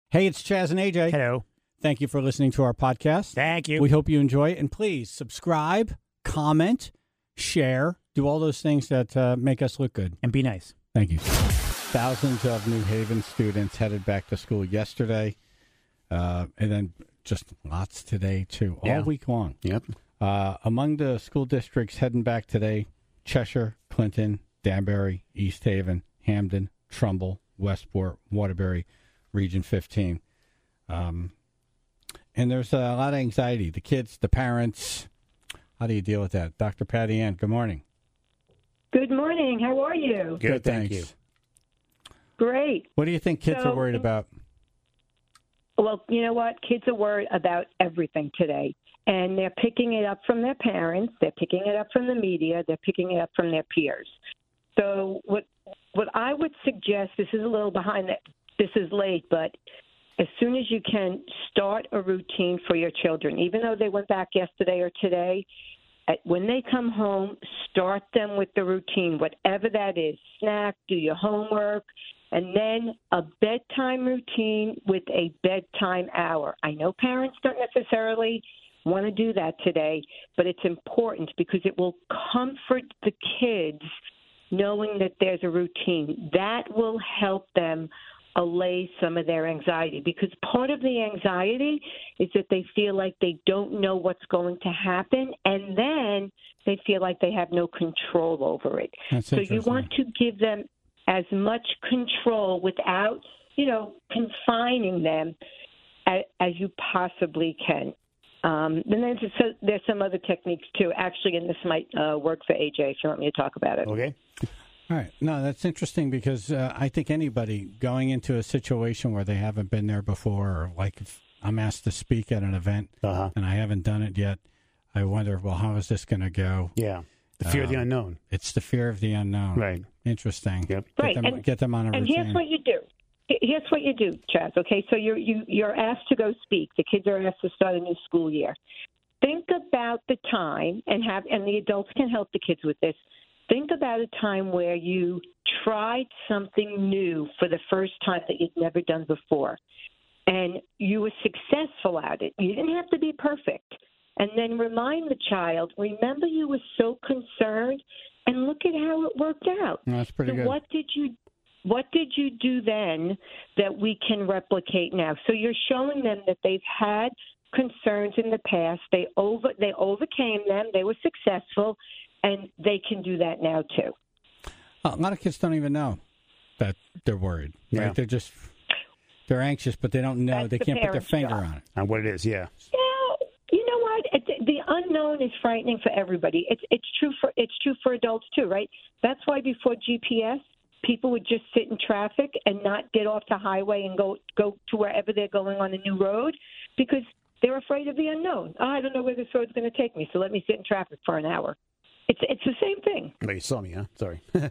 Hey, it's Chaz and AJ. Hello. Thank you for listening to our podcast. Thank you. We hope you enjoy it. And please subscribe, comment, share, do all those things that make us look good. And be nice. Thank you. Thousands of New Haven students headed back to school yesterday, and then just lots today, too, all week long. Yep. Among the school districts heading back today, Cheshire, Clinton, Danbury, East Haven, Hamden, Trumbull, Westport, Waterbury, Region 15. And there's a lot of anxiety. The kids, the parents. How do you deal with that? Dr. Patty Ann, good morning. Good morning. How are you? Good, thank thanks. you. Great. What do you think kids are worried about? Well, you know what? Kids are worried about everything today. And they're picking it up from their parents. They're picking it up from the media. They're picking it up from their peers. So what I would suggest, this is a little behind that. This is late, but as soon as you can, start a routine for your children. Even though they went back yesterday or today, when they come home, start them with the routine, whatever that is. Snack, do your homework, and then a bedtime routine with a bedtime hour. I know parents don't necessarily want to do that today, but it's important because it will comfort the kids knowing that there's a routine. That will help them allay some of their anxiety, because part of the anxiety is that they feel like they don't know what's going to happen, and then they feel like they have no control over it. So you want to give them as much control without, confining them as you possibly can. And then there's some other techniques too, actually, and this might work for AJ if you want me to talk about it. Okay. All right. No, that's interesting because I think anybody going into a situation where they haven't been there before, or like if I'm asked to speak at an event and I haven't done it yet, I wonder, well, how is this going to go? Yeah. The fear of the unknown. It's the fear of the unknown. Right. Interesting. Yep. Get them on a routine. And here's what you do. Here's what you do, Chaz. Okay, so you're asked to go speak. The kids are asked to start a new school year. Think about the time and the adults can help the kids with this. Think about a time where you tried something new for the first time that you'd never done before, and you were successful at it. You didn't have to be perfect. And then remind the child, remember you were so concerned, and look at how it worked out. That's pretty good. What did you do then that we can replicate now? So you're showing them that they've had concerns in the past. They overcame them. They were successful. And they can do that now, too. A lot of kids don't even know that they're worried. Right? Yeah. They're anxious, but they don't know. They can't put their finger on it. On what it is, yeah. Yeah, you know what? The unknown is frightening for everybody. It's true for adults, too, right? That's why before GPS, people would just sit in traffic and not get off the highway and go to wherever they're going on a new road because they're afraid of the unknown. Oh, I don't know where this road's going to take me, so let me sit in traffic for an hour. It's the same thing. Oh, you saw me, huh? Sorry. The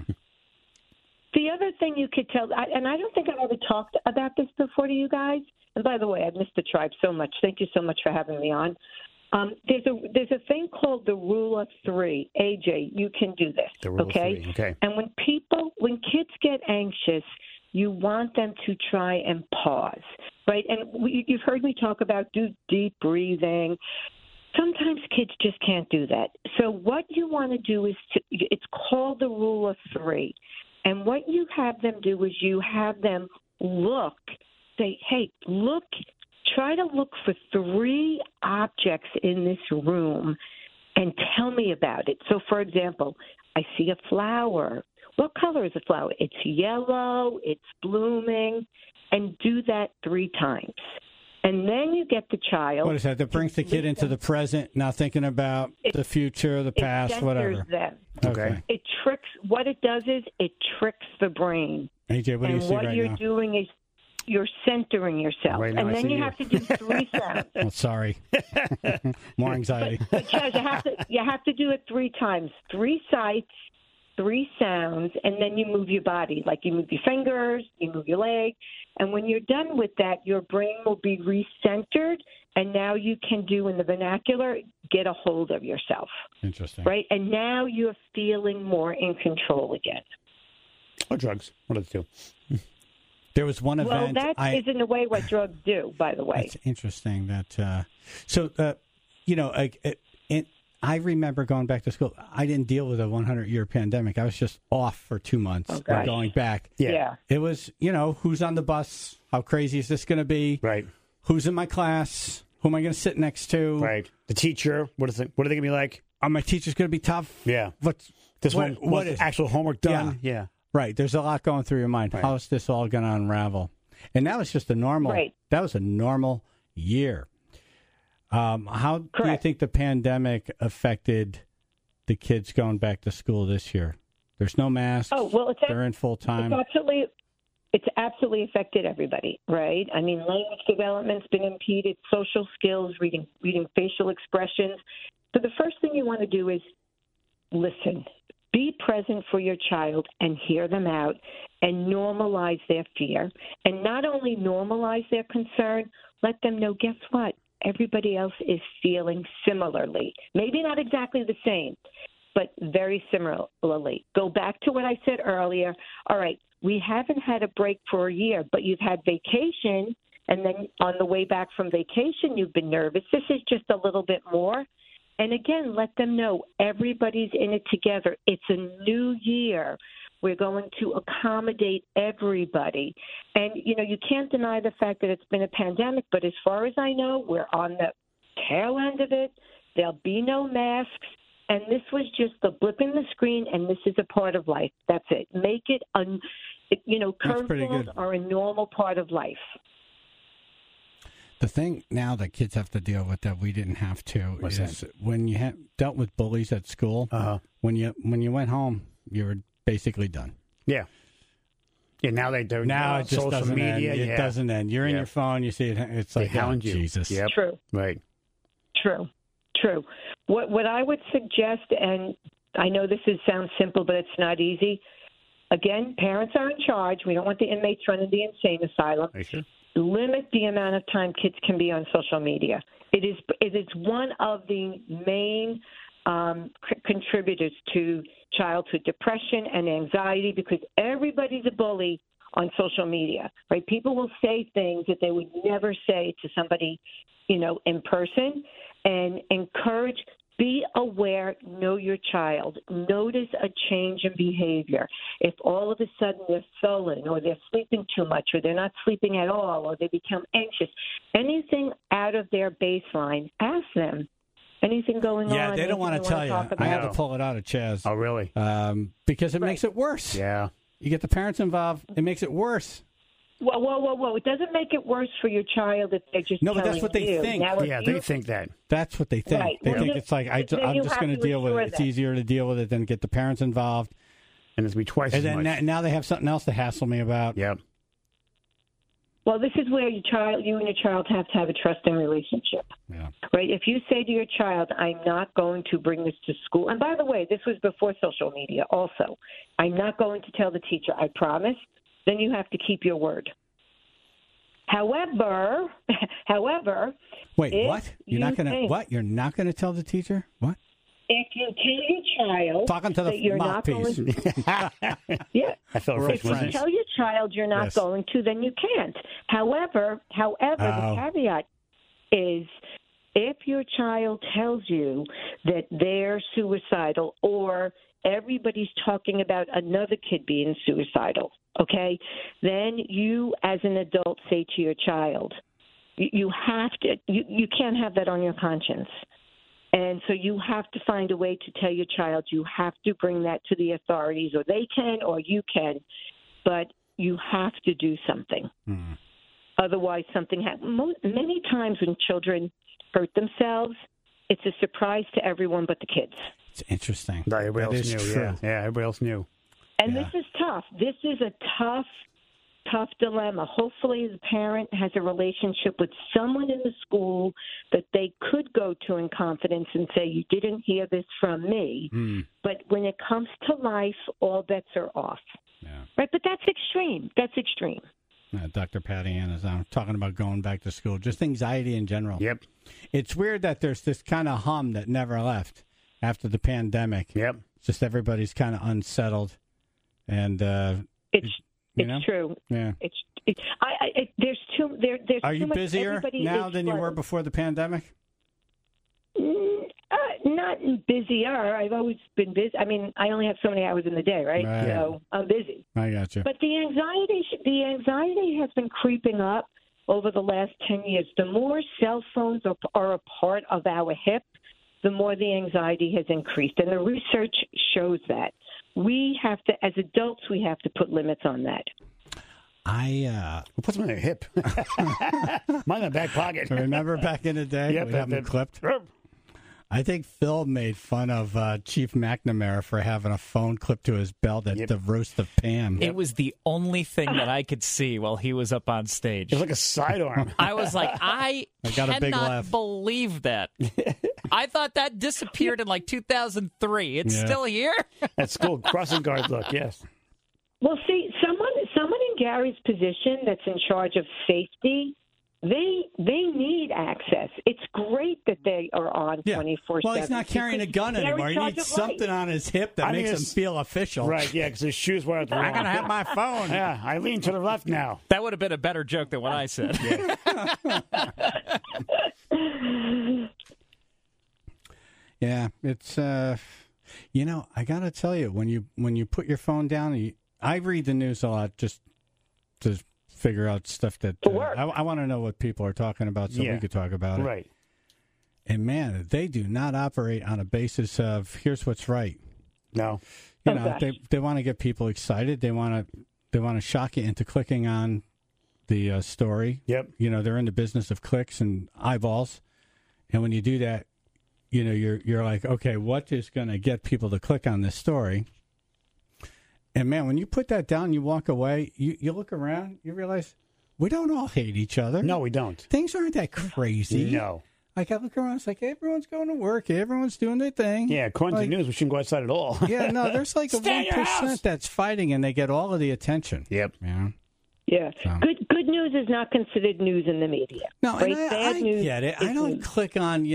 other thing you could tell, and I don't think I've ever talked about this before to you guys, and by the way, I've missed the tribe so much. Thank you so much for having me on. There's a thing called the rule of three. AJ, you can do this, The rule okay? of three, okay. And when kids get anxious, you want them to try and pause, right? And you've heard me talk about do deep breathing. Sometimes kids just can't do that. So what you want to do is it's called the rule of three. And what you have them do is you have them say, hey, try to look for three objects in this room and tell me about it. So, for example, I see a flower. What color is the flower? It's yellow, it's blooming, and do that 3 times. And then you get the child. What is that? That brings the kid into the present, not thinking about the future, the past, whatever. Them. Okay. It tricks. What it does is it tricks the brain. AJ, what do you see right now? And what you're doing is you're centering yourself. Right now, and then you have to do 3 sounds. Oh, sorry. More anxiety. But Chaz, you have to do it 3 times. 3 sights, 3 sounds, and then you move your body. Like you move your fingers, you move your leg. And when you're done with that, your brain will be recentered, and now you can do, in the vernacular, get a hold of yourself. Interesting. Right? And now you're feeling more in control again. Or drugs. One of the two. There was one Well, event. that is in a way what drugs do, by the way. It's interesting that. I remember going back to school. I didn't deal with a 100-year pandemic. I was just off for 2 months. Oh, gosh. Going back. Yeah. It was, who's on the bus? How crazy is this going to be? Right. Who's in my class? Who am I going to sit next to? Right. The teacher. What are they going to be like? Are my teachers going to be tough? Yeah. What is actual homework done? Yeah. Right. There's a lot going through your mind. Right. How is this all going to unravel? And that was just a normal. Right. That was a normal year. How do you think the pandemic affected the kids going back to school this year? There's no masks. Oh, well, they're in full time. It's absolutely affected everybody, right? I mean, language development's been impeded, social skills, reading facial expressions. So the first thing you want to do is listen. Be present for your child and hear them out and normalize their fear. And not only normalize their concern, let them know, guess what? Everybody else is feeling similarly. Maybe not exactly the same, but very similarly. Go back to what I said earlier. All right, we haven't had a break for a year, but you've had vacation, and then on the way back from vacation, you've been nervous. This is just a little bit more. And again, let them know everybody's in it together. It's a new year. We're going to accommodate everybody. And, you can't deny the fact that it's been a pandemic, but as far as I know, we're on the tail end of it. There'll be no masks. And this was just the blip in the screen, and this is a part of life. That's it. Make it, curveballs are a normal part of life. The thing now that kids have to deal with that we didn't have to is when you dealt with bullies at school, when you went home, you were basically done. Yeah. Yeah, now it just social doesn't media. End. It doesn't end. You're in your phone, you see it, it's like, hound you. Jesus. Yep. True. Right. True. What I would suggest, and I know this sounds simple, but it's not easy. Again, parents are in charge. We don't want the inmates running the insane asylum. Sure. Limit the amount of time kids can be on social media. It is one of the main contributors to childhood depression and anxiety because everybody's a bully on social media, right? People will say things that they would never say to somebody, in person, and encourage. Be aware, know your child. Notice a change in behavior. If all of a sudden they're sullen or they're sleeping too much or they're not sleeping at all or they become anxious, anything out of their baseline, ask them. Anything going on? Yeah, they don't want to tell you. I had to pull it out of Chaz. Oh, really? Because it makes it worse. Yeah. You get the parents involved, it makes it worse. Whoa. It doesn't make it worse for your child if they're just but that's what they think. Now, they think that. That's what they think. Right. They Well, think it's like, I'm just going to deal with it. It's easier to deal with it than get the parents involved. And it's going to be twice as much. And then now they have something else to hassle me about. Yep. Well, this is where you and your child have to have a trusting relationship. Yeah. Right? If you say to your child, I'm not going to bring this to school. And by the way, this was before social media also. I'm not going to tell the teacher, I promise. Then you have to keep your word. However, wait, what? You're not going to what? You're not going to tell the teacher? What? If you tell your child talking to the you're not mouthpiece. Yeah. I felt if you tell your child you're not going to, then you can't. However, the caveat is if your child tells you that they're suicidal or everybody's talking about another kid being suicidal, okay, then you as an adult say to your child, you have to, you can't have that on your conscience. And so you have to find a way to tell your child you have to bring that to the authorities, or they can, or you can, but you have to do something. Mm. Otherwise, something happens. Many times when children hurt themselves, it's a surprise to everyone but the kids. It's interesting. Everybody else knew. True. Yeah, everybody else knew. And this is tough. This is a tough dilemma. Hopefully the parent has a relationship with someone in the school that they could go to in confidence and say, you didn't hear this from me. Mm. But when it comes to life, all bets are off. Yeah. Right? But that's extreme. Dr. Patty Ann is talking about going back to school, just anxiety in general. Yep. It's weird that there's this kind of hum that never left after the pandemic. Yep. Just everybody's kind of unsettled. And It's true. Yeah. There's too Are you much, busier now than you were before the pandemic? Not busier. I've always been busy. I mean, I only have so many hours in the day, right? So I'm busy. I got you. But the anxiety has been creeping up over the last 10 years. The more cell phones are a part of our hip, the more the anxiety has increased. And the research shows that. We have to, as adults, we have to put limits on that. Who puts them in their hip? Mine in the back pocket. Remember back in the day? Yep, we have them clipped. I think Phil made fun of Chief McNamara for having a phone clipped to his belt at the roast of Pam. It was the only thing that I could see while he was up on stage. It was like a sidearm. I was like, I got a big cannot laugh. believe that. I thought that disappeared in like 2003. It's still here? At school, crossing guard look, yes. Well, see, someone in Gary's position that's in charge of safety, they need access. It's great that they are on 24/7. Well, he's not carrying a gun anymore. He needs something on his hip that makes him feel official. Right, yeah, because his shoes were out the wrong. I gotta have my phone. Yeah, I lean to the left now. That would have been a better joke than what I said. Yeah, it's I gotta tell you, when you put your phone down, I read the news a lot just to figure out stuff that I want to know what people are talking about, so we could talk about it. Right. And man, they do not operate on a basis of here's what's right. No. They want to get people excited. They want to shock you into clicking on the story. Yep. They're in the business of clicks and eyeballs, and when you do that, you're like, okay, what is going to get people to click on this story? And man, when you put that down, you walk away, you look around, you realize we don't all hate each other. No, we don't. Things aren't that crazy. No. Like, I look around, it's like everyone's going to work, everyone's doing their thing. Yeah, according to the news, we shouldn't go outside at all. Yeah, no, there's like a 1% that's fighting, and they get all of the attention. Yep. Yeah. So. Good news is not considered news in the media. No, right? and I get it. I don't click on,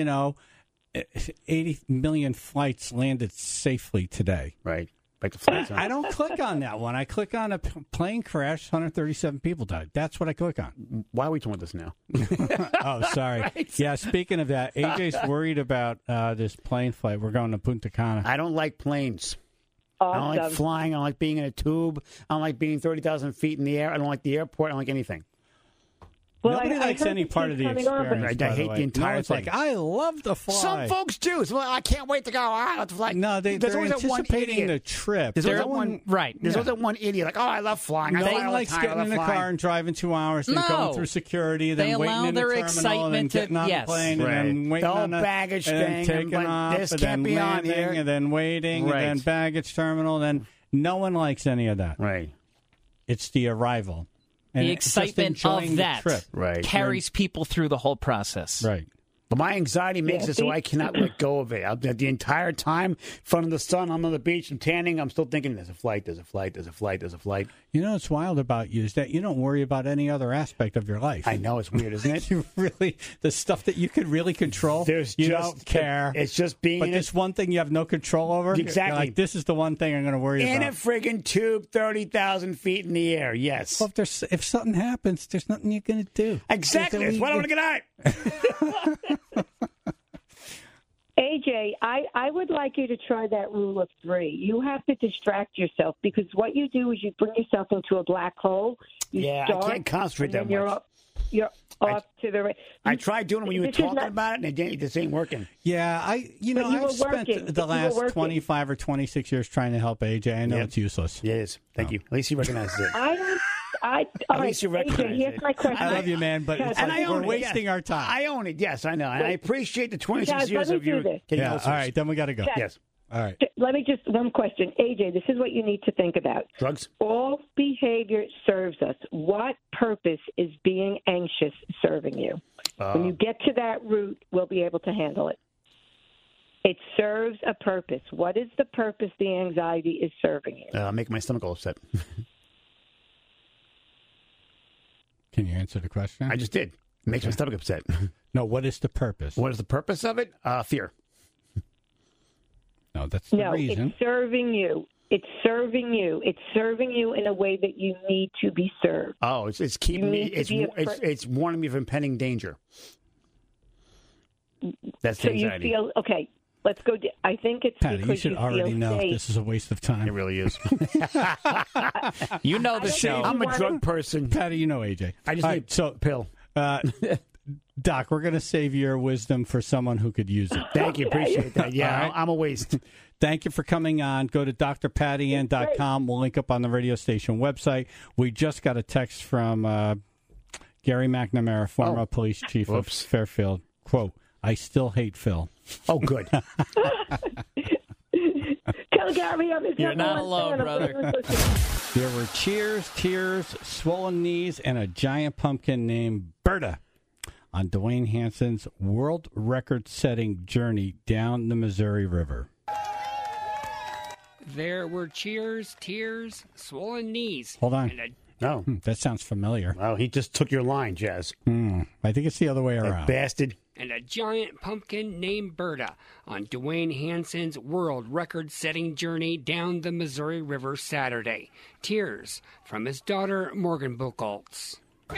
80 million flights landed safely today. Right. Like the flights. I don't click on that one. I click on a plane crash, 137 people died. That's what I click on. Why are we talking about this now? Oh, sorry. Right. Yeah, speaking of that, AJ's worried about this plane flight. We're going to Punta Cana. I don't like planes. Awesome. I don't like flying. I don't like being in a tube. I don't like being 30,000 feet in the air. I don't like the airport. I don't like anything. Well, nobody likes any part of the experience. I hate the entire thing. It's like, I love to fly. Some folks do. So I can't wait to go. I have to fly. No, they're anticipating the trip. There's always that one idiot like, I love flying. No one likes getting in the car and driving 2 hours and going through security, then waiting in the terminal and getting on the plane and then waiting on the baggage thing, taking off, this and can't then be on landing, here, and then waiting, and then baggage terminal. Then no one likes any of that. Right. It's the arrival. And the excitement of that carries people through the whole process. Right. But my anxiety makes it so I cannot let go of it. The entire time, in front of the sun, I'm on the beach, I'm tanning, I'm still thinking, there's a flight, there's a flight, there's a flight, there's a flight. You know what's wild about you is that you don't worry about any other aspect of your life. I know, it's weird, isn't it? You really, the stuff that you could really control, you don't care. It's just being But this one thing you have no control over, exactly. You're like, this is the one thing I'm going to worry about. In a friggin' tube, 30,000 feet in the air, yes. Well, if something happens, there's nothing you're going to do. Exactly, that's why I want to get out. AJ, I would like you to try that rule of 3. You have to distract yourself because what you do is you bring yourself into a black hole. I can't concentrate that much. You're off to the right. I tried doing it when you were talking about it, and this ain't working. Yeah, I've spent the last 25 or 26 years trying to help AJ. I know it's useless. It is. Thank you. At least he recognizes it. At least you recognize it. Here's my question. I love you, man, but we're wasting our time. I own it. Yes, I know. And I appreciate the 26 years of you. Yeah, all right, then we got to go. Yes. All right. Let me one question. AJ, this is what you need to think about. Drugs? All behavior serves us. What purpose is being anxious serving you? When you get to that root, we'll be able to handle it. It serves a purpose. What is the purpose the anxiety is serving you? Make my stomach all upset. Can you answer the question? I just did. It makes my stomach upset. No, what is the purpose? What is the purpose of it? Fear. No, that's the reason. It's serving you. It's serving you. It's serving you in a way that you need to be served. Oh, it's keeping me. It's warning me of impending danger. That's the so anxiety. You feel okay. Let's go. I think it's Patty, because you should already know safe. this is a waste of time. It really is. You know the show. I'm a drug person. Patty, you know AJ. I just need so pill. Doc, we're going to save your wisdom for someone who could use it. Thank you. Appreciate that. Yeah, right. I'm a waste. Thank you for coming on. Go to drpattyann.com. We'll link up on the radio station website. We just got a text from Gary McNamara, former police chief of Fairfield. Quote, I still hate Phil. Oh, good. Tell Gary I'm his You're number not one alone, fan. brother. There were cheers, tears, swollen knees, and a giant pumpkin named Berta on Dwayne Hanson's world record-setting journey down the Missouri River. There were cheers, tears, swollen knees. Hold on. And No. That sounds familiar. Well, he just took your line, Jazz. I think it's the other way around. Bastard. a giant pumpkin named Berta on Dwayne Hanson's world record-setting journey down the Missouri River Saturday. Tears from his daughter, Morgan Buchholz.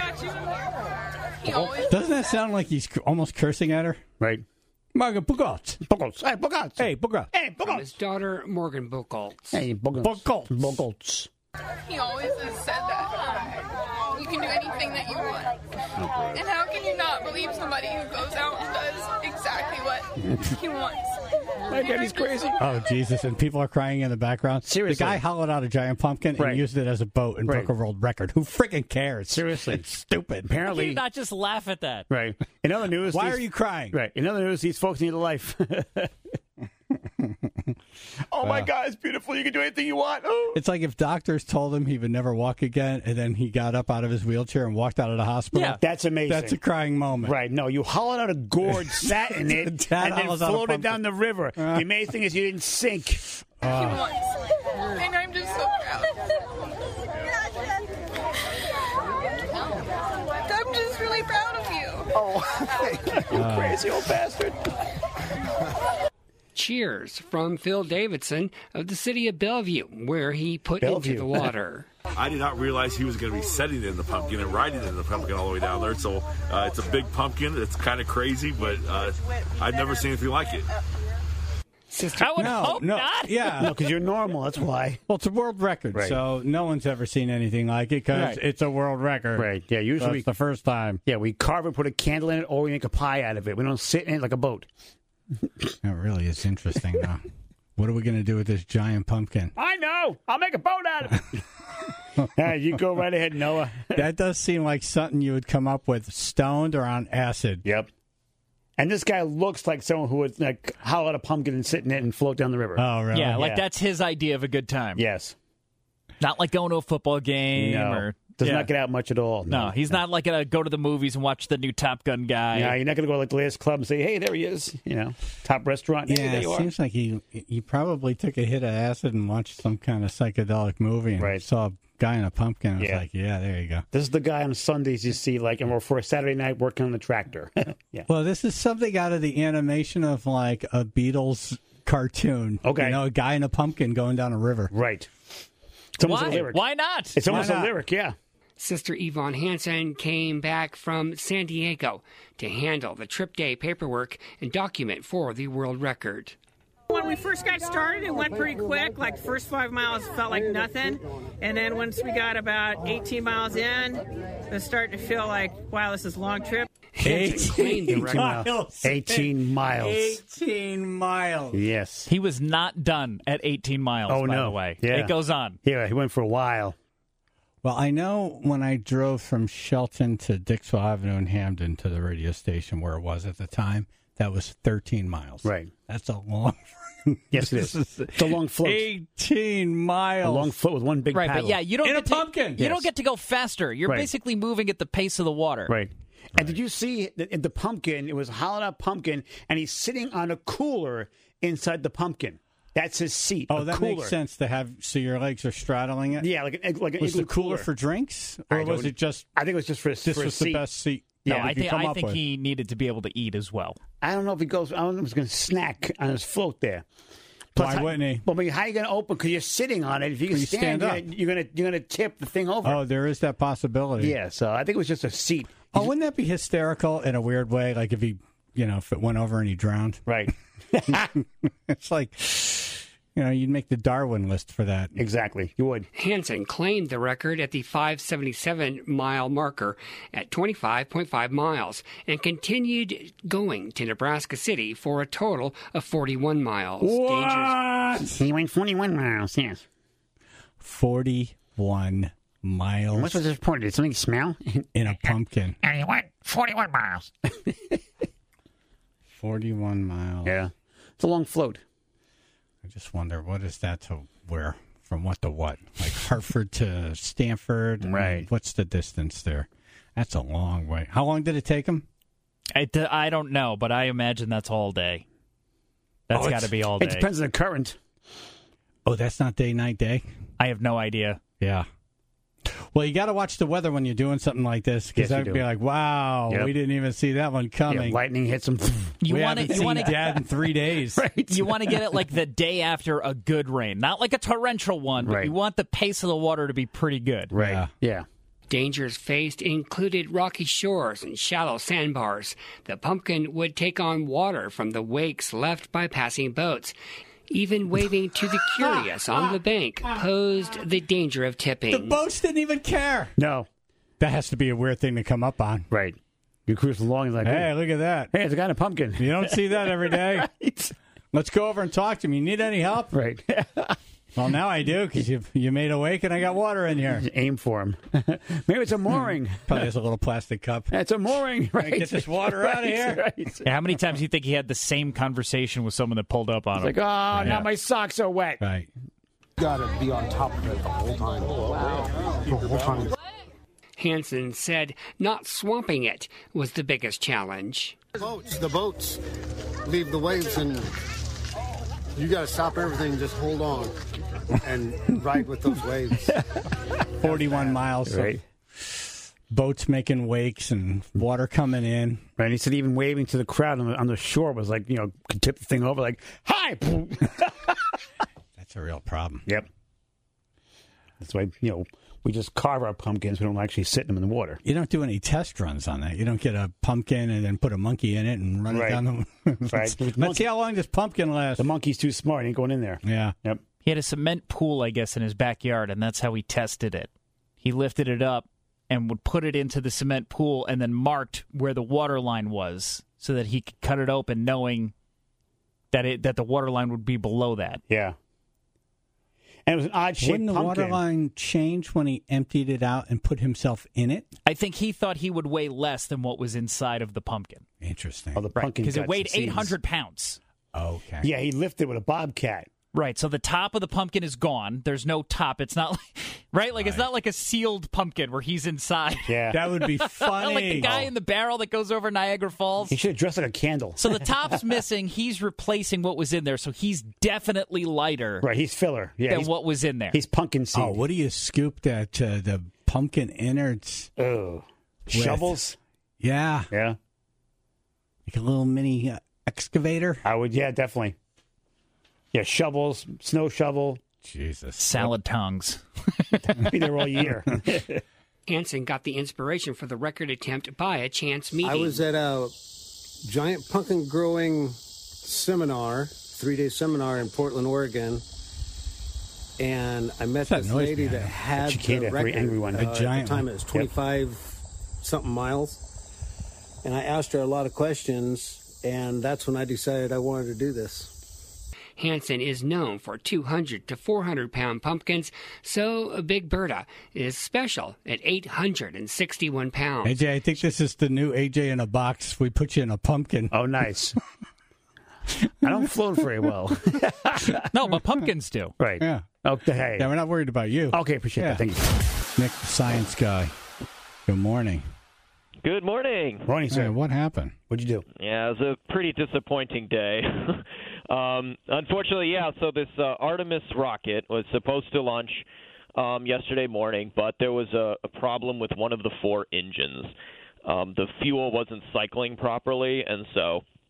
Doesn't that sound like he's almost cursing at her? Right. Morgan Buchholz. Buchholz. Hey, Buchholz. Hey, Buchholz. Hey, From Buchholz. his daughter, Morgan Buchholz. Hey, Buchholz. Buchholz. He always has said that you can do anything that you want. And how can you not believe somebody who goes out and does exactly what he wants? My daddy's crazy. Oh, Jesus. And people are crying in the background. Seriously. The guy hollowed out a giant pumpkin Right. and used it as a boat and broke a world record. Who freaking cares? Seriously. It's stupid. Can you Apparently. not just laugh at that? Right. In other news. Why these- are you crying? Right. In other news, these folks need a life. Oh, my God. It's beautiful. You can do anything you want. Oh. It's like if doctors told him he would never walk again, and then he got up out of his wheelchair and walked out of the hospital. Yeah. That's amazing. That's a crying moment. Right. No, you hollowed out a gourd, sat in it, Dad and then hollows out a floated pumpkin. down the river. The amazing thing is you didn't sink. He wants. And I'm just so proud. I'm just really proud of you. You crazy old bastard. Cheers from Phil Davidson of the city of Bellevue, where he put Bellevue. into the water. I did not realize he was going to be setting in the pumpkin and riding in the pumpkin all the way down there. So it's a big pumpkin. It's kind of crazy, but I've never seen anything like it. I would hope no. not. Yeah. No, because you're normal. That's why. Well, it's a world record, Right. so no one's ever seen anything like it because Right. it's a world record. Right. Yeah, So usually it's the first time. Yeah, we carve and put a candle in it, or we make a pie out of it. We don't sit in it like a boat. That really is interesting, though. What are we going to do with this giant pumpkin? I know. I'll make a boat out of it. You go right ahead, Noah. That does seem like something you would come up with stoned or on acid. Yep. And this guy looks like someone who would like howl out a pumpkin and sit in it and float down the river. Oh, really? Yeah, like Yeah. that's his idea of a good time. Yes. Not like going to a football game No. or Does yeah. not get out much at all. No, he's not like gonna go to the movies and watch the new Top Gun guy. Yeah, you're not going to go like the last club and say, "Hey, there he is." You know, top restaurant. Hey, Yeah, there it you are. seems like he probably took a hit of acid and watched some kind of psychedelic movie and Right. saw a guy in a pumpkin and was Yeah. like, yeah, there you go. This is the guy on Sundays you see, like, and we're for a Saturday night working on the tractor. Yeah. Well, this is something out of the animation of like a Beatles cartoon. Okay. You know, a guy in a pumpkin going down a river. Right. It's almost Why? a lyric. Why not? It's almost Why a not? lyric, yeah. Sister Yvonne Hansen came back from San Diego to handle the trip day paperwork and document for the world record. When we first got started, it went pretty quick. Like the first 5 miles felt like nothing. And then once we got about 18 miles in, it was starting to feel like, wow, this is a long trip. Hansen claimed the record. 18 miles. 18 miles. Yes. He was not done at 18 miles, Oh, by no. the way. Yeah. It goes on. Yeah, he went for a while. Well, I know when I drove from Shelton to Dixwell Avenue in Hamden to the radio station where it was at the time, that was 13 miles. Right. That's a long. Yes, it is. It's a long float. 18 miles. A long float with one big Right, paddle. but yeah, you don't In a get to, pumpkin. You Yes. don't get to go faster. You're Right. basically moving at the pace of the water. Right. And did you see the pumpkin? It was a hollowed out pumpkin, and he's sitting on a cooler inside the pumpkin. That's his seat. Oh, a that cooler. makes sense to have, so your legs are straddling it? Yeah, like an Was igloo the cooler for drinks? Or I was don't- it just, I think it was just for this for a was seat. the best seat? No, Yeah, I you think come up with? he needed to be able to eat as well. I don't know if he goes. I don't know if he's going to snack on his float there. Why wouldn't he? Well, how are you going to open? Because you're sitting on it. If you can stand up. you're going to tip the thing over. Oh, there is that possibility. Yeah, so I think it was just a seat. Oh, wouldn't that be hysterical in a weird way? Like if he, if it went over and he drowned. Right. It's like, you'd make the Darwin list for that. Exactly. You would. Hansen claimed the record at the 577-mile marker at 25.5 miles and continued going to Nebraska City for a total of 41 miles. What? He went 41 miles, yes. 41 miles. What was his point? Did something smell? In a pumpkin. And he went 41 miles. 41 miles. Yeah. It's a long float. I just wonder, what is that to where? From what to what? Like Hartford to Stanford? Right. What's the distance there? That's a long way. How long did it take him? I don't know, but I imagine that's all day. That's got to be all day. It depends on the current. Oh, that's not day, night, day? I have no idea. Yeah. Well, you got to watch the weather when you're doing something like this, because Yes, I'd be like, "Wow, we didn't even see that one coming." Yeah, lightning hits him. You want to Dad in 3 days. Right. You want to get it like the day after a good rain, not like a torrential one, but Right. you want the pace of the water to be pretty good. Right. Yeah. Dangers faced included rocky shores and shallow sandbars. The pumpkin would take on water from the wakes left by passing boats. Even waving to the curious on the bank posed the danger of tipping. The boats didn't even care. No. That has to be a weird thing to come up on. Right. You cruise along and like, Hey, look at that. hey, it's a guy in a pumpkin. You don't see that every day. Right. Let's go over and talk to him. You need any help? Right. Well, now I do, because you made a wake and I got water in here. Just aim for him. Maybe it's a mooring. Probably has a little plastic cup. It's a mooring. Right. Get this water out of here. Right. Yeah, how many times do you think he had the same conversation with someone that pulled up on him? It's like, oh, now my socks are wet. Right. Got to be on top of it the whole time. The whole time. Hansen said not swamping it was the biggest challenge. The boats leave the waves, and you got to stop everything. Just hold on and ride with those waves. 41 miles. Right. Boats making wakes and water coming in. Right. And he said even waving to the crowd on the shore was like, could tip the thing over like, hi. That's a real problem. Yep. That's why, we just carve our pumpkins. We don't actually sit them in the water. You don't do any test runs on that. You don't get a pumpkin and then put a monkey in it and run it down the... Right. Let's see how long this pumpkin lasts. The monkey's too smart. He ain't going in there. Yeah. Yep. He had a cement pool, I guess, in his backyard, and that's how he tested it. He lifted it up and would put it into the cement pool and then marked where the water line was so that he could cut it open knowing that the water line would be below that. Yeah. And it was an odd-shaped Wouldn't the pumpkin. water line change when he emptied it out and put himself in it? I think he thought he would weigh less than what was inside of the pumpkin. Interesting. Oh, the pumpkin Because it got weighed some seeds. 800 pounds. Okay. Yeah, he lifted with a bobcat. Right, so the top of the pumpkin is gone. There's no top. It's not like, it's not like a sealed pumpkin where he's inside. Yeah. That would be funny. Like the guy in the barrel that goes over Niagara Falls. He should have dressed like a candle. So the top's missing. He's replacing what was in there. So he's definitely lighter Right, he's filler. Yeah, than what was in there. He's pumpkin seed. Oh, what do you scoop that the pumpkin innards? Oh. Shovels? Yeah. Yeah. Like a little mini excavator? I would, yeah, definitely. Yeah, shovels, snow shovel. Jesus. Salad tongues. Be there all year. Hansen got the inspiration for the record attempt by a chance meeting. I was at a giant pumpkin growing seminar, 3-day seminar in Portland, Oregon, and I met What's that this noise lady behind that it? had Cicada, the very record. angry one. A giant at the time one. it was 25-something miles, and I asked her a lot of questions, and that's when I decided I wanted to do this. Hansen is known for 200 to 400-pound pumpkins, so Big Berta is special at 861 pounds. AJ, I think this is the new AJ in a box. We put you in a pumpkin. Oh, nice. I don't float very well. No, but pumpkins do. Right. Yeah. Okay. Hey. Yeah, we're not worried about you. Okay, appreciate Yeah. that. Thank you. Nick, the science guy. Good morning. Good morning. Morning, Hey, sir. what happened? What'd you do? Yeah, it was a pretty disappointing day. Unfortunately, so this Artemis rocket was supposed to launch yesterday morning, but there was a problem with one of the 4 engines. The fuel wasn't cycling properly, and so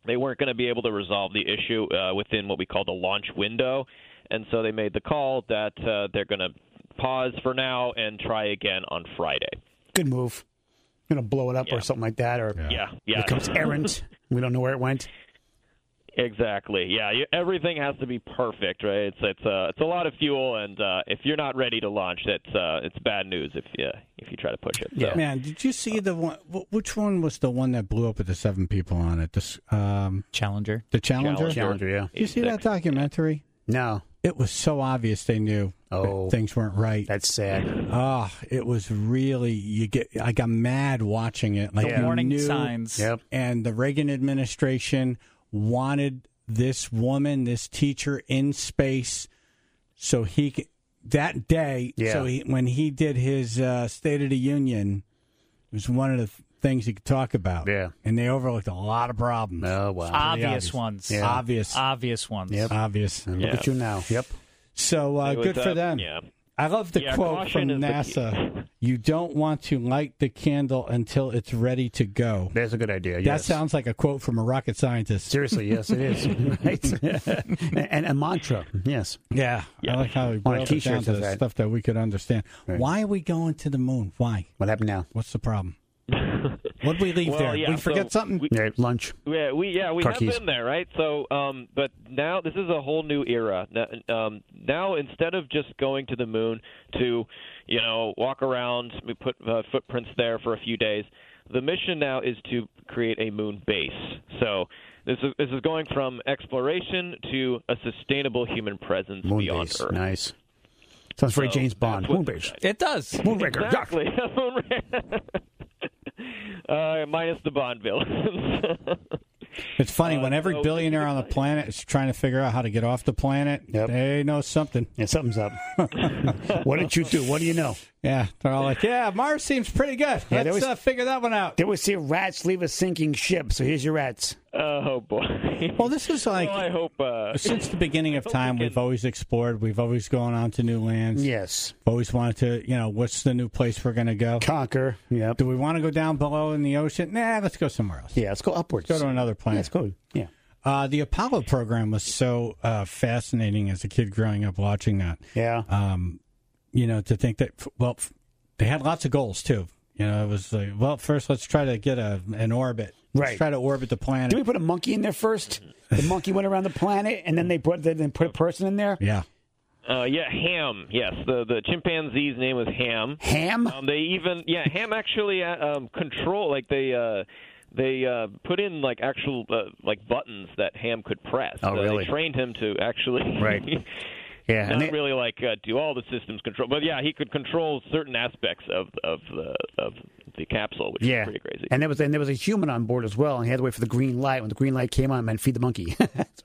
they weren't going to be able to resolve the issue within what we call the launch window, and so they made the call that they're going to pause for now and try again on Friday. Good move. Going to blow it up or something like that, or it comes errant. We don't know where it went. Exactly. Yeah, everything has to be perfect, right? It's a lot of fuel, and if you're not ready to launch, it's bad news if you try to push it. So. Yeah. Man, did you see the one? Which one was the one that blew up with the 7 people on it? Challenger. The Challenger. Challenger. Yeah. Did you see that documentary? No. It was so obvious they knew that things weren't right. That's sad. Oh, it was really I got mad watching it. Like warning signs. Yep. And the Reagan administration wanted this woman, this teacher, in space, so he could, that day. Yeah. So when he did his State of the Union, it was one of the things he could talk about. Yeah. And they overlooked a lot of problems. Oh wow. Obvious ones. Yeah. Obvious ones. Yep. Obvious. And look at you now. Yep. So good for them. Yeah. I love the quote from NASA. You don't want to light the candle until it's ready to go. That's a good idea. That Yes. sounds like a quote from a rocket scientist. Seriously, yes, it is. Right? and a mantra. Yes. Yeah. I like how he On a broke it t-shirt down to says the that. stuff that we could understand. Right. Why are we going to the moon? Why? What happened now? What's the problem? What did we leave there? Yeah, we forget something? Lunch. We have Turkeys. been there, right? So, but now this is a whole new era. Now instead of just going to the moon to, walk around, we put footprints there for a few days. The mission now is to create a moon base. So this is going from exploration to a sustainable human presence Moon beyond base. Earth. Nice. Sounds very James Bond. Moon base. It does. Moonraker. Exactly. Minus the Bond villains. It's funny, when every billionaire on the planet is trying to figure out how to get off the planet, they know something. Yeah, something's up. What did you do? What do you know? Yeah, they're all like, Mars seems pretty good. Yeah, Let's figure that one out. They always see rats leave a sinking ship, so here's your rats. Oh, boy. Well, this is like, I hope... since the beginning of time, we've always explored. We've always gone on to new lands. Yes. Always wanted to, what's the new place we're going to go? Conquer. Yep. Do we want to go down below in the ocean? Nah, let's go somewhere else. Yeah, let's go upwards. Go to another planet. Yeah, let's go. Yeah. The Apollo program was so fascinating as a kid growing up watching that. Yeah. To think that, they had lots of goals, too. It was like, first let's try to get an orbit. Right. Let's try to orbit the planet. Did we put a monkey in there first? The monkey went around the planet, and then they put a person in there? Yeah. Ham. Yes, the chimpanzee's name was Ham. Ham? Ham actually control, like they put in like actual like buttons that Ham could press. Oh, really? They trained him to actually Yeah, not really like do all the systems control, but he could control certain aspects of the capsule, which is pretty crazy. And there was a human on board as well, and he had to wait for the green light. When the green light came on, it meant feed the monkey.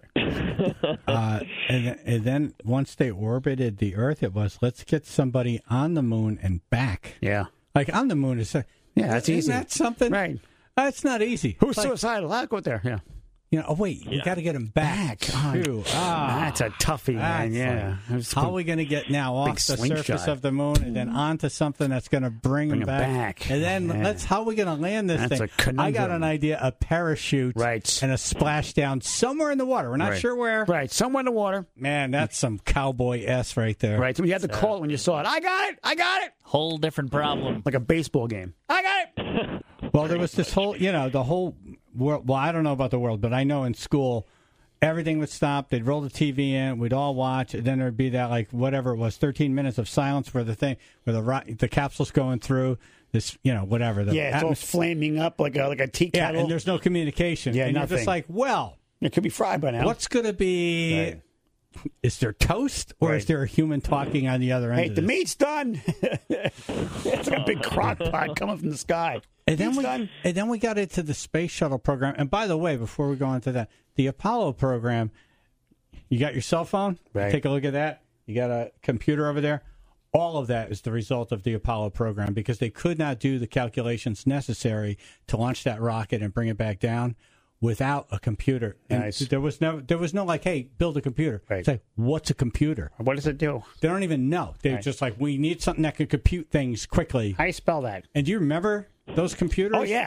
And then once they orbited the Earth, it was let's get somebody on the moon and back. Yeah, like on the moon is that's easy. Isn't that something? Right. That's not easy. Who's suicidal? I'll go out there. Yeah. We got to get him back. Too. That's a toughie, man. Yeah. How are we going to get now off the surface of the moon and then onto something that's going to bring him back? And then how are we going to land this thing? A conundrum. I got an idea: a parachute, and a splashdown somewhere in the water. We're not sure where. Right, somewhere in the water. Man, that's some cowboy S right there. Right, so you had to call it when you saw it. I got it. Whole different problem. Like a baseball game. I got it. Well, there was this whole, the whole world. Well, I don't know about the world, but I know in school, everything would stop. They'd roll the TV in. We'd all watch. And then there'd be that, like, whatever it was, 13 minutes of silence for the thing, where the capsule's going through this, whatever. It's all flaming up like a tea kettle. Yeah, and there's no communication. Yeah, and nothing. You're just like, it could be fried by now. What's going to be... Right. Is there toast, or is there a human talking on the other end? Hey, the meat's done. It's like a big crock pot coming from the sky. And then we got into the space shuttle program. And by the way, before we go into that, the Apollo program, you got your cell phone? Right. Take a look at that. You got a computer over there. All of that is the result of the Apollo program because they could not do the calculations necessary to launch that rocket and bring it back down without a computer. And nice. There was no like, hey, build a computer. Right. It's like, what's a computer? What does it do? They don't even know. They're just like, we need something that can compute things quickly. How do you spell that? And do you remember those computers? Oh, yeah.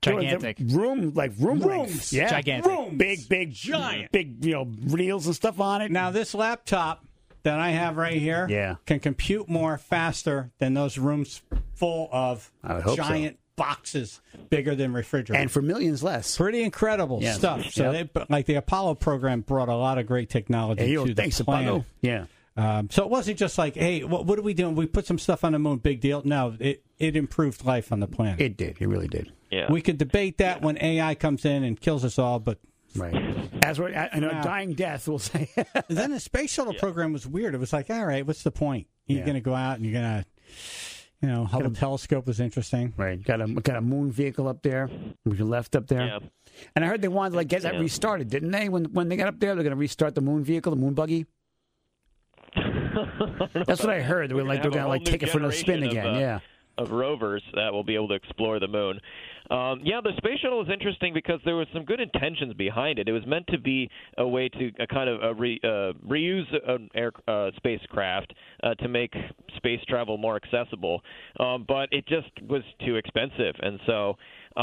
Gigantic. Room lengths. Yeah. Gigantic. Rooms. Big, giant. Big, reels and stuff on it. Now, this laptop that I have right here can compute more faster than those rooms full of giant boxes bigger than refrigerators. And for millions less. Pretty incredible stuff. So the Apollo program brought a lot of great technology to the planet. Apollo. Yeah. So it wasn't just like, hey, what are we doing? We put some stuff on the moon, big deal. No, it improved life on the planet. It did. It really did. Yeah. We could debate that when AI comes in and kills us all, but... Right. As we're dying death, we'll say. Then the space shuttle program was weird. It was like, all right, what's the point? You're going to go out and you're going to, Hubble telescope was interesting. Right. Got a moon vehicle up there. We left up there. Yeah. And I heard they wanted to get that restarted, didn't they? When they got up there, they're going to restart the moon vehicle, the moon buggy. That's what I heard. They're going to take it for a spin again. Of rovers that will be able to explore the moon. The space shuttle is interesting because there was some good intentions behind it. It was meant to be a way to reuse an spacecraft to make space travel more accessible, but it just was too expensive. And so,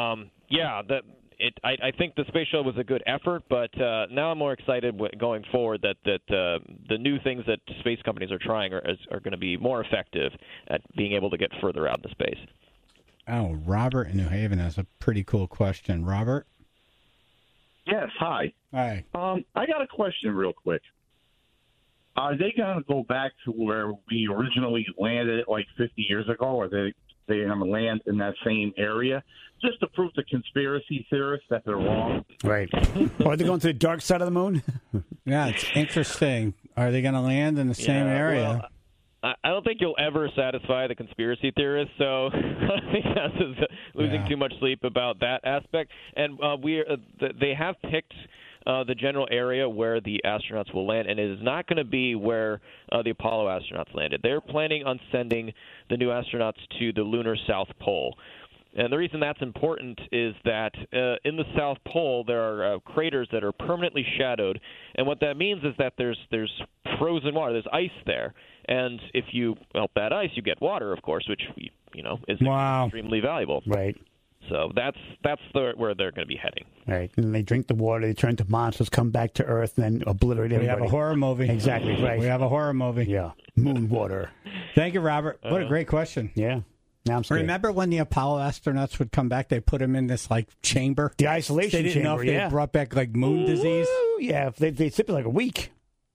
I think the space shuttle was a good effort, but now I'm more excited going forward that the new things that space companies are trying are going to be more effective at being able to get further out into space. Oh, Robert in New Haven has a pretty cool question. Robert? Yes, hi. Hi. I got a question real quick. Are they going to go back to where we originally landed like 50 years ago, or they're going to land in that same area just to prove to conspiracy theorists that they're wrong? Right. Or are they going to the dark side of the moon? Yeah, it's interesting. Are they going to land in the same area? Well, I don't think you'll ever satisfy the conspiracy theorists, so I think that's losing too much sleep about that aspect. And they have picked the general area where the astronauts will land, and it is not going to be where the Apollo astronauts landed. They're planning on sending the new astronauts to the lunar South Pole. And the reason that's important is that in the South Pole there are craters that are permanently shadowed, and what that means is that there's frozen water, there's ice there, and if you melt that ice, you get water, of course, which is extremely valuable. Right. So that's where they're going to be heading. Right, and they drink the water, they turn to monsters, come back to Earth, and then obliterate everybody. We have a horror movie. Exactly, right. We have a horror movie. Yeah, moon water. Thank you, Robert. What a great question. Yeah. Now I'm scared. Remember when the Apollo astronauts would come back, they put them in this chamber? The isolation chamber, They didn't know if they brought back moon disease? Yeah, they sleep like a week.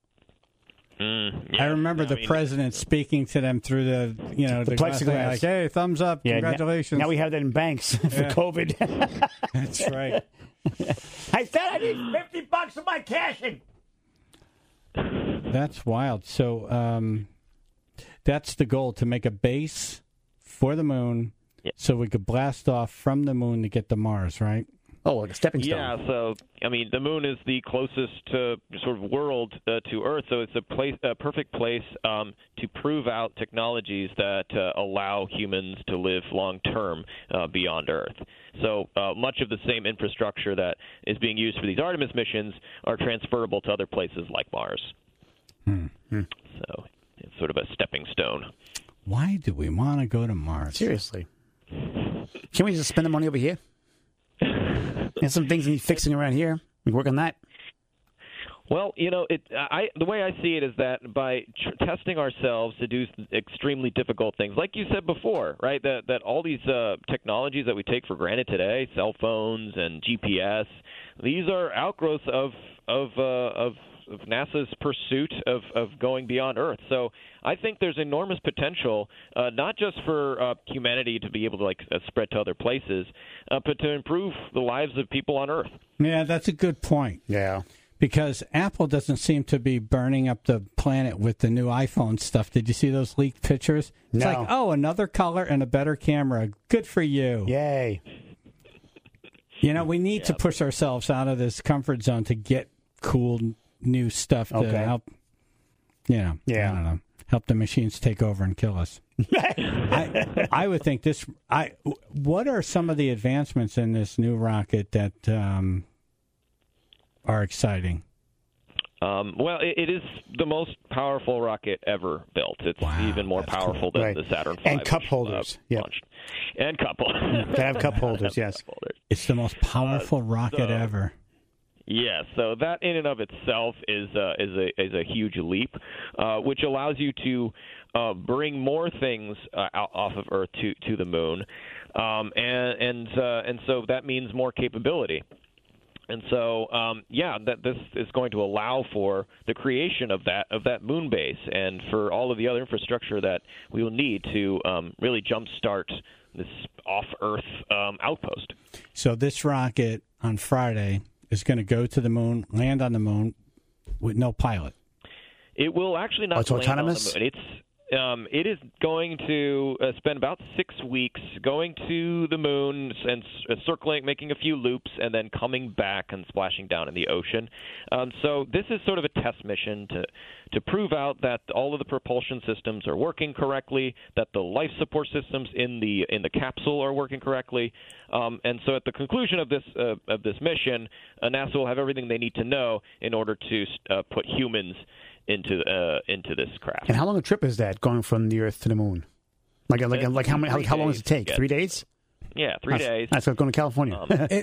I remember the president speaking to them through the plexiglass. Like, hey, thumbs up, congratulations. Now we have that in banks for COVID. That's right. I said I need $50 for my cashing. That's wild. So that's the goal, to make a base for the moon so we could blast off from the moon to get to Mars, right? Oh, like a stepping stone. Yeah, so, the moon is the closest sort of world to Earth, so it's a perfect place to prove out technologies that allow humans to live long-term beyond Earth. So much of the same infrastructure that is being used for these Artemis missions are transferable to other places like Mars. So it's sort of a stepping stone. Why do we want to go to Mars? Seriously. Can't we just spend the money over here? There's some things we need fixing around here. We work on that. Well, the way I see it is that by testing ourselves to do extremely difficult things, like you said before, right, that all these technologies that we take for granted today, cell phones and GPS, these are outgrowths of NASA's pursuit of going beyond Earth. So I think there's enormous potential, not just for humanity to be able to spread to other places, but to improve the lives of people on Earth. Yeah, that's a good point. Yeah. Because Apple doesn't seem to be burning up the planet with the new iPhone stuff. Did you see those leaked pictures? It's like, another color and a better camera. Good for you. Yay. We need to push ourselves out of this comfort zone to get cool new stuff to help, I don't know, help the machines take over and kill us. I would think this. What are some of the advancements in this new rocket that are exciting? Well, it is the most powerful rocket ever built. It's even more powerful than the Saturn V. And cup holders. Launched. And cup holders. They have cup holders, yes. It's the most powerful rocket ever. Yeah, so that in and of itself is a huge leap, which allows you to bring more things out off of Earth to the moon, and so that means more capability. And so, that this is going to allow for the creation of that moon base and for all of the other infrastructure that we will need to really jumpstart this off-Earth outpost. So this rocket on Friday is going to go to the moon, land on the moon with no pilot. It will actually not land autonomous? on the moon. It is going to spend about 6 weeks going to the moon and circling, making a few loops, and then coming back and splashing down in the ocean. So this is sort of a test mission to prove out that all of the propulsion systems are working correctly, that the life support systems in the capsule are working correctly. And so at the conclusion of this mission, NASA will have everything they need to know in order to put humans into this craft. And how long a trip is that, going from the Earth to the moon? Like how long does it take? 3 days? Yeah, 3 days. That's like going to California.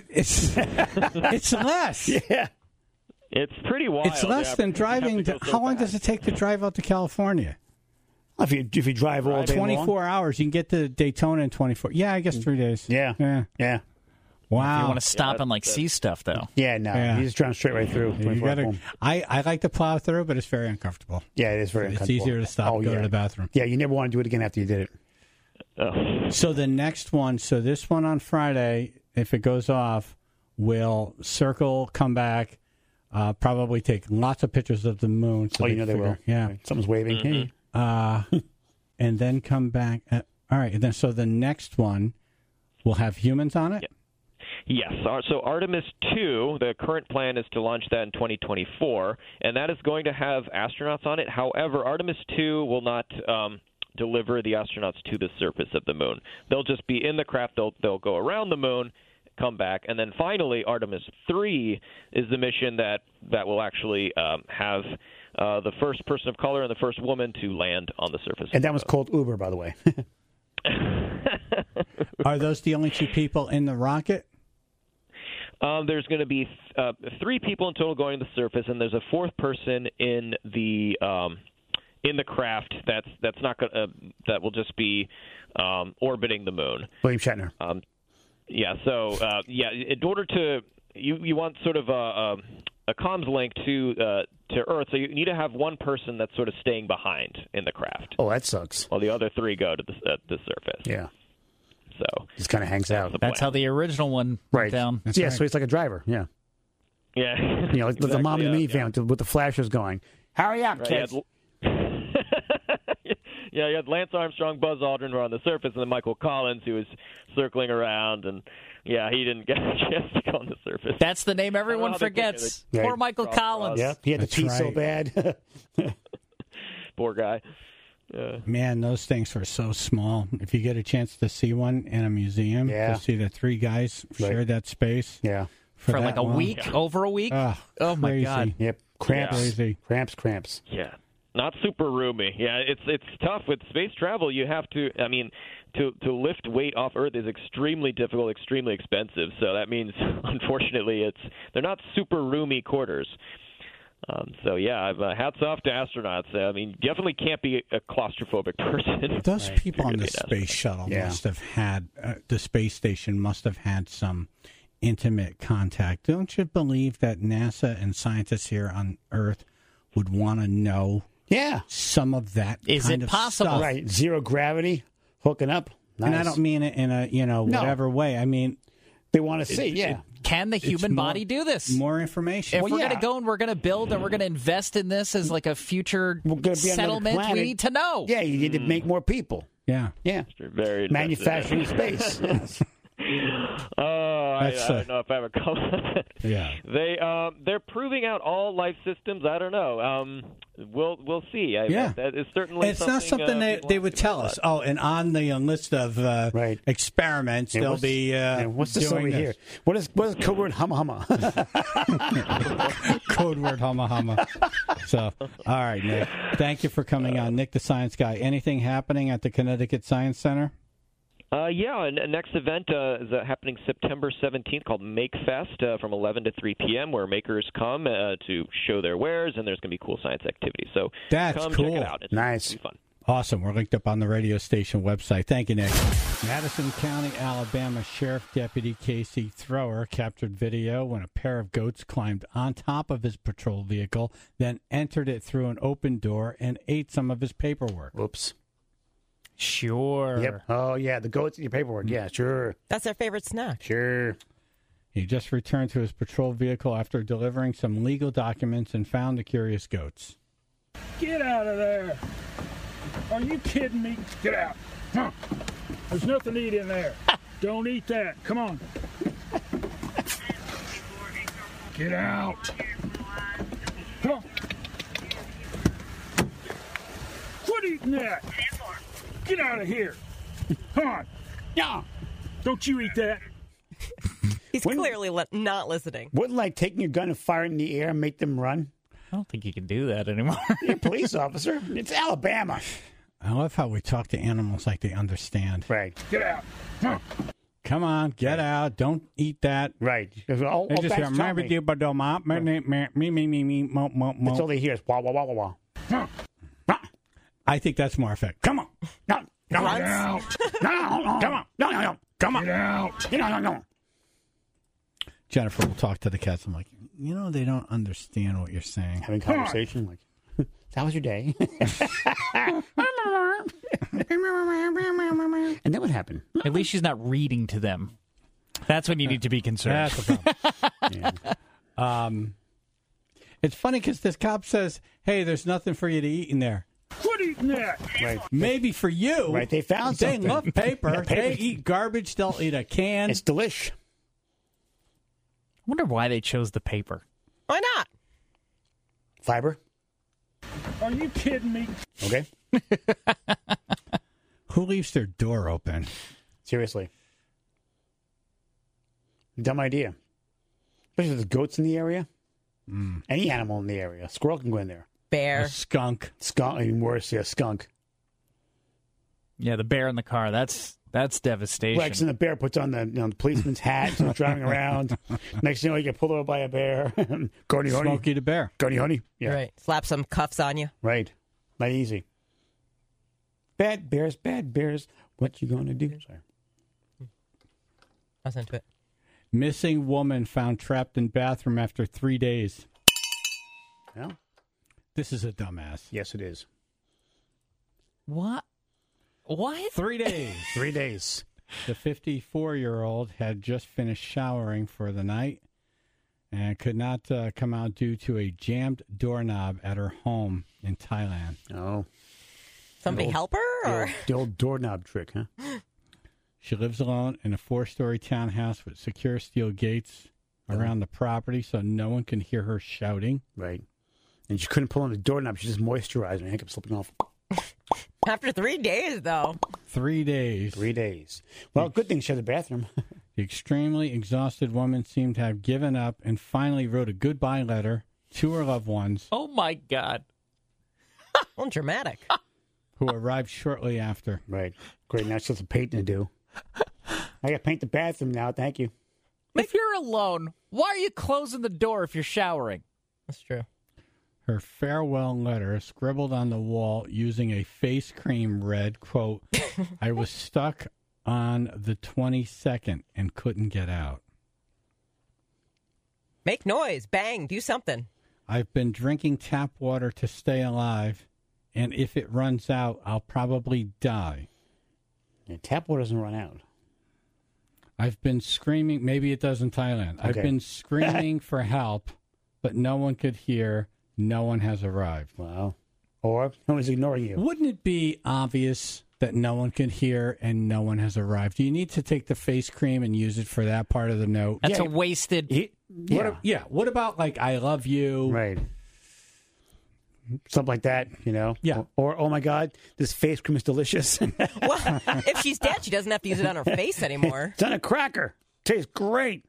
It's less. Yeah. It's pretty wild. It's less than driving. How long does it take to drive out to California? If you drive all day 24 hours, you can get to Daytona in 24. Yeah, I guess 3 days. Yeah. Wow. If you want to stop and see stuff, though. Yeah, no. You just drive straight right through. I like to plow through, but it's very uncomfortable. Yeah, it is very uncomfortable. It's easier to stop and go to the bathroom. Yeah, you never want to do it again after you did it. So the next one, this one on Friday, if it goes off, will circle, come back, probably take lots of pictures of the moon. So they will. Yeah. Right. Someone's waving. Mm-hmm. And then come back. All right. And then so the next one will have humans on it? Yep. Yes. So Artemis 2, the current plan is to launch that in 2024, and that is going to have astronauts on it. However, Artemis 2 will not deliver the astronauts to the surface of the moon. They'll just be in the craft. They'll go around the moon, come back, and then finally Artemis 3 is the mission that will actually have the first person of color and the first woman to land on the surface. And that was called Uber, by the way. Are those the only 2 people in the rocket? There's going to be 3 people in total going to the surface, and there's a 4th person in the craft that's not going that will just be orbiting the moon. William Shatner. So in order to you want sort of a comms link to Earth, so you need to have one person that's sort of staying behind in the craft. Oh, that sucks. While the other 3 go to the surface. Yeah. So just kind of hangs out. That's how the original one went down. That's right. So he's like a driver. Yeah. Yeah. Like exactly, the mom in the minivan with the flashers going. Hurry up, kids. You had Lance Armstrong, Buzz Aldrin were on the surface, and then Michael Collins, who was circling around, and he didn't get a chance to go on the surface. That's the name everyone forgets. Poor Michael Collins. Yeah, he had to pee so bad. Poor guy. Man, those things are so small. If you get a chance to see one in a museum, to see the 3 guys share that space. Yeah. For like a week, over a week? Oh, my God. Yep. Cramps. Yeah. Not super roomy. Yeah, it's tough with space travel. You have to. I mean, to lift weight off Earth is extremely difficult, extremely expensive. So that means, unfortunately, they're not super roomy quarters. Hats off to astronauts. I mean, definitely can't be a claustrophobic person. Those people on the space shuttle must have had the space station must have had some intimate contact. Don't you believe that NASA and scientists here on Earth would want to know? Yeah, some of that is kind it of possible? stuff. Right, zero gravity, hooking up. Nice. And I don't mean it in a whatever way. I mean, they want to see. Can the human body do this? More information. If we're going to go and we're going to build and we're going to invest in this as like a future settlement, we need to know. Yeah, you need to make more people. Yeah. Very manufacturing space. Yes. Oh, I don't know if I ever call it. Yeah. They're proving out all life systems. I don't know. We'll see. That is certainly. It's not something they would tell us. Oh, and on the list of experiments, there'll be. What's this over here? What is code word humma humma? Code word humma humma. So, all right, Nick. Thank you for coming on, Nick, the Science Guy. Anything happening at the Connecticut Science Center? Next event is happening September 17th called Make Fest from 11 to 3 p.m. where makers come to show their wares, and there's going to be cool science activities. So that's come cool. Check it out. It's nice. fun. Awesome. We're linked up on the radio station website. Thank you, Nick. Madison County, Alabama Sheriff Deputy Casey Thrower captured video when a pair of goats climbed on top of his patrol vehicle, then entered it through an open door and ate some of his paperwork. Whoops. Sure. Yep. Oh, yeah, the goats in your paperwork. Yeah, sure. That's their favorite snack. Sure. He just returned to his patrol vehicle after delivering some legal documents and found the curious goats. Get out of there. Are you kidding me? Get out. Huh. There's nothing to eat in there. Don't eat that. Come on. Get out. Come on. Quit eating that. Get out of here. Come on. Yeah. Don't you eat that. He's clearly not listening. Wouldn't like taking your gun and firing in the air make them run? I don't think you can do that anymore. You're a police officer. It's Alabama. I love how we talk to animals like they understand. Right. Get out. Huh. Come on, get out. Don't eat that. Right. They just hear, That's all they hear is wah, wah, wah, wah, wah. I think that's more effective. Come on. No. Get out. No. Come on. No. Come on. Get out. No. Jennifer will talk to the cats. I'm like, they don't understand what you're saying. Having conversation like, how was your day? And then what happened? At least she's not reading to them. That's when you need to be concerned. That's the problem. It's funny because this cop says, hey, there's nothing for you to eat in there. Quit eating that. Right. Maybe for you. Right. They found something. They love paper. Yeah, they eat garbage. They'll eat a can. It's delish. I wonder why they chose the paper. Why not? Fiber. Are you kidding me? Okay. Who leaves their door open? Seriously. Dumb idea. Especially if there's goats in the area. Any animal in the area. Squirrel can go in there. Bear. A skunk. Skunk. Even worse, yeah, skunk. Yeah, the bear in the car. That's devastation. Rex and the bear puts on the policeman's hat and driving around. Next thing you know, you get pulled over by a bear. Gordy Honey. Smokey the bear. Gordy Honey. Yeah. Right. Slap some cuffs on you. Right. Not easy. Bad bears. What you gonna do? Sorry. I was into it. Missing woman found trapped in bathroom after 3 days. Well, this is a dumbass. Yes, it is. What? 3 days. 3 days. The 54-year-old had just finished showering for the night and could not come out due to a jammed doorknob at her home in Thailand. Oh. Somebody help her? Or? The old doorknob trick, huh? She lives alone in a 4-story townhouse with secure steel gates around the property so no one can hear her shouting. Right. And she couldn't pull on the doorknob. She just moisturized and it kept slipping off. After 3 days, though. 3 days. 3 days. Well, good thing she had the bathroom. The extremely exhausted woman seemed to have given up and finally wrote a goodbye letter to her loved ones. Oh, my God. Well, dramatic. Who arrived shortly after. Right. Great. Now she has some painting to do. I got to paint the bathroom now. Thank you. If you're alone, why are you closing the door if you're showering? That's true. Her farewell letter, scribbled on the wall using a face cream, read, quote, I was stuck on the 22nd and couldn't get out. Make noise. Bang. Do something. I've been drinking tap water to stay alive, and if it runs out, I'll probably die. Yeah, tap water doesn't run out. I've been screaming. Maybe it does in Thailand. Okay. I've been screaming for help, but no one could hear. No one has arrived. Wow. Or no one's ignoring you. Wouldn't it be obvious that no one can hear and no one has arrived. You need to take the face cream and use it for that part of the note. That's a wasted. What about like I love you? Right. Something like that, you know? Yeah. Or oh my God, this face cream is delicious. Well, if she's dead, she doesn't have to use it on her face anymore. It's on a cracker. Tastes great.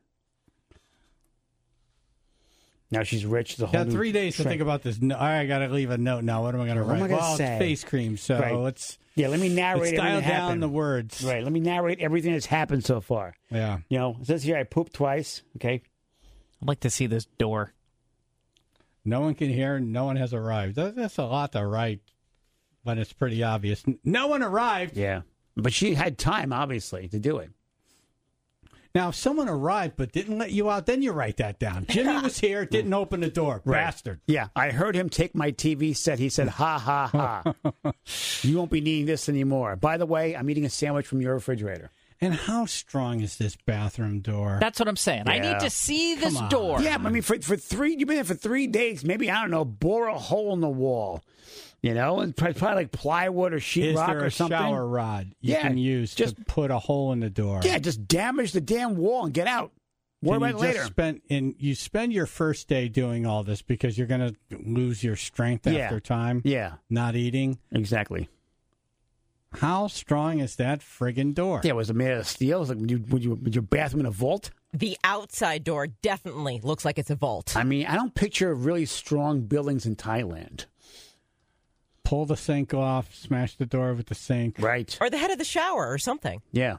Now she's rich. The whole Got 3 days to think about this. No, I got to leave a note now. What am I going to write? Well, say? it's face cream, so let's let me narrate. Let's dial everything that down happened. the words. Right. Let me narrate everything that's happened so far. Yeah. You know, it says here I pooped twice. Okay. I'd like to see this door. No one can hear. No one has arrived. That's a lot to write, but it's pretty obvious. No one arrived. Yeah, but she had time, obviously, to do it. Now, if someone arrived but didn't let you out, then you write that down. Jimmy was here, didn't open the door. Right. Bastard. Yeah, I heard him take my TV set. He said, ha, ha, ha. You won't be needing this anymore. By the way, I'm eating a sandwich from your refrigerator. And how strong is this bathroom door? That's what I'm saying. I need to see this door. Yeah, I mean, for 3, you've been there for 3 days. Maybe, I don't know, bore a hole in the wall. You know, and probably like plywood or sheetrock or something. Is there a shower rod you can use to put a hole in the door? Yeah, just damage the damn wall and get out. Worry about it later. You spend your first day doing all this because you're going to lose your strength after time. Yeah. Not eating. Exactly. How strong is that friggin' door? Yeah, was it made of steel? Was like, would your bathroom in a vault? The outside door definitely looks like it's a vault. I mean, I don't picture really strong buildings in Thailand. Pull the sink off, smash the door with the sink. Right. Or the head of the shower or something. Yeah.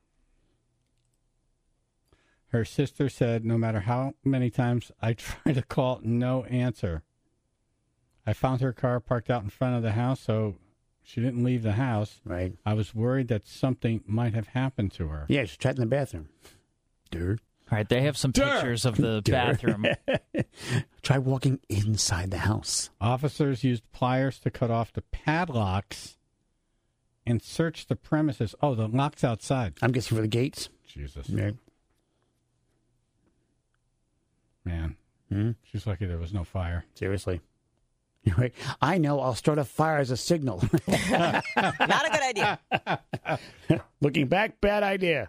Her sister said, no matter how many times I tried to call, no answer. I found her car parked out in front of the house, so she didn't leave the house. Right. I was worried that something might have happened to her. Yeah, she's trapped in the bathroom. Dirt. All right, they have some pictures of the bathroom. Try walking inside the house. Officers used pliers to cut off the padlocks and search the premises. Oh, the lock's outside. I'm guessing for the gates. Jesus. Yeah. Man. Mm-hmm. She's lucky there was no fire. Seriously. You're right. I know. I'll start a fire as a signal. Not a good idea. Looking back, bad idea.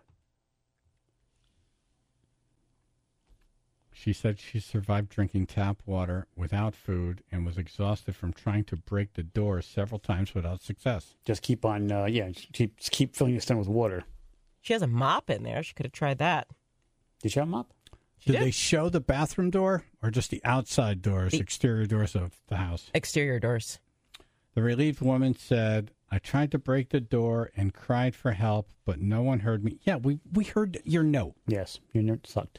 She said she survived drinking tap water without food and was exhausted from trying to break the door several times without success. Just keep on, keep filling your stomach with water. She has a mop in there. She could have tried that. Did she have a mop? Did they show the bathroom door or just the outside doors, exterior doors of the house? Exterior doors. The relieved woman said, I tried to break the door and cried for help, but no one heard me. Yeah, we heard your note. Yes, your note sucked.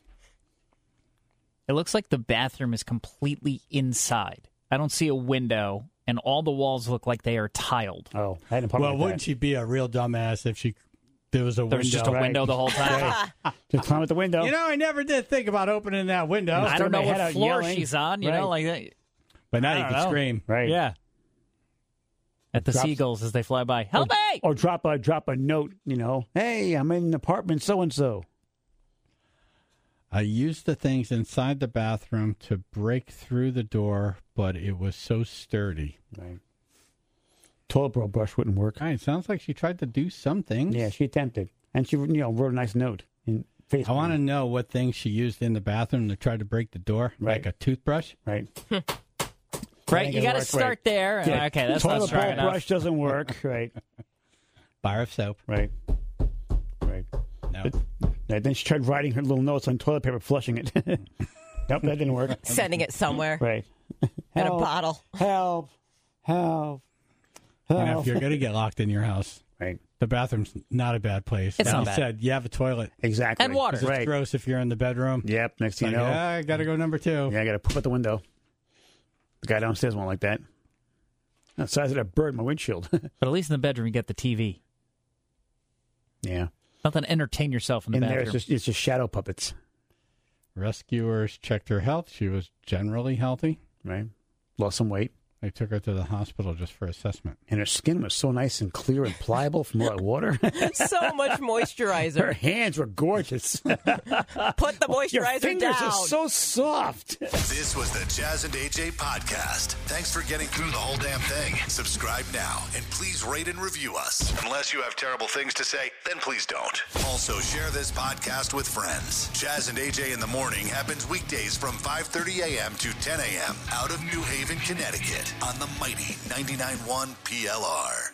It looks like the bathroom is completely inside. I don't see a window, and all the walls look like they are tiled. Oh, I hadn't like wouldn't she be a real dumbass if there was a window? There's just a window the whole time. Just climb at the window. You know, I never did think about opening that window. I don't know what floor yelling. she's on, you know, like that. But now you can scream. Right. Yeah. At the seagulls as they fly by. Help me! Or drop a note, you know. Hey, I'm in apartment so-and-so. I used the things inside the bathroom to break through the door, but it was so sturdy. Right. Toilet roll brush wouldn't work. It sounds like she tried to do some things. Yeah, she attempted. And she, wrote a nice note in Facebook. I want to know what things she used in the bathroom to try to break the door. Right. Like a toothbrush. Right. Right, you got to start there. Yeah. Okay, that's not Toilet strong bowl enough. brush doesn't work. Right. Bar of soap. Right. Right. No. But then she tried writing her little notes on toilet paper, flushing it. Nope, that didn't work. Sending it somewhere. Right. In a bottle. Help. Help. And if you're going to get locked in your house, right, the bathroom's not a bad place. It's like not you bad. said, you have a toilet. Exactly. And water. 'Cause it's gross if you're in the bedroom. Yep. Next thing you Like, know. I got to go number 2. Yeah, I got to poop out the window. The guy downstairs won't like that. The size of that bird in my windshield. But at least in the bedroom, you get the TV. Yeah. Nothing to entertain yourself in the In there, bathroom. it's just shadow puppets. Rescuers checked her health. She was generally healthy. Right. Lost some weight. They took her to the hospital just for assessment. And her skin was so nice and clear and pliable from all that water. So much moisturizer. Her hands were gorgeous. Put the moisturizer Your fingers down. are so soft. This was the Jazz and AJ podcast. Thanks for getting through the whole damn thing. Subscribe now and please rate and review us. Unless you have terrible things to say, then please don't. Also, share this podcast with friends. Jazz and AJ in the Morning happens weekdays from 5:30 a.m. to 10 a.m. out of New Haven, Connecticut on the mighty 99.1 PLR.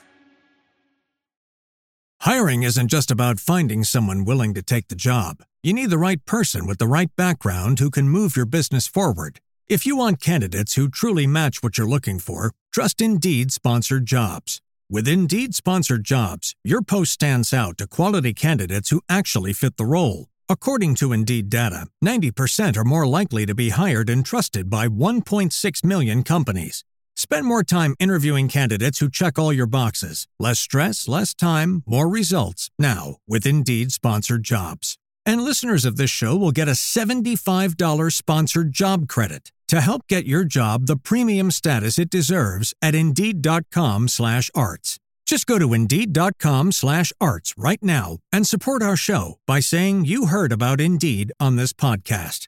Hiring isn't just about finding someone willing to take the job. You need the right person with the right background who can move your business forward. If you want candidates who truly match what you're looking for, trust Indeed Sponsored Jobs. With Indeed Sponsored Jobs, your post stands out to quality candidates who actually fit the role. According to Indeed data, 90% are more likely to be hired and trusted by 1.6 million companies. Spend more time interviewing candidates who check all your boxes. Less stress, less time, more results. Now, with Indeed Sponsored Jobs. And listeners of this show will get a $75 sponsored job credit to help get your job the premium status it deserves at Indeed.com/arts. Just go to Indeed.com/arts right now and support our show by saying you heard about Indeed on this podcast.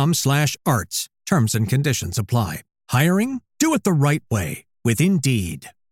Indeed.com/arts. Terms and conditions apply. Hiring? Do it the right way with Indeed.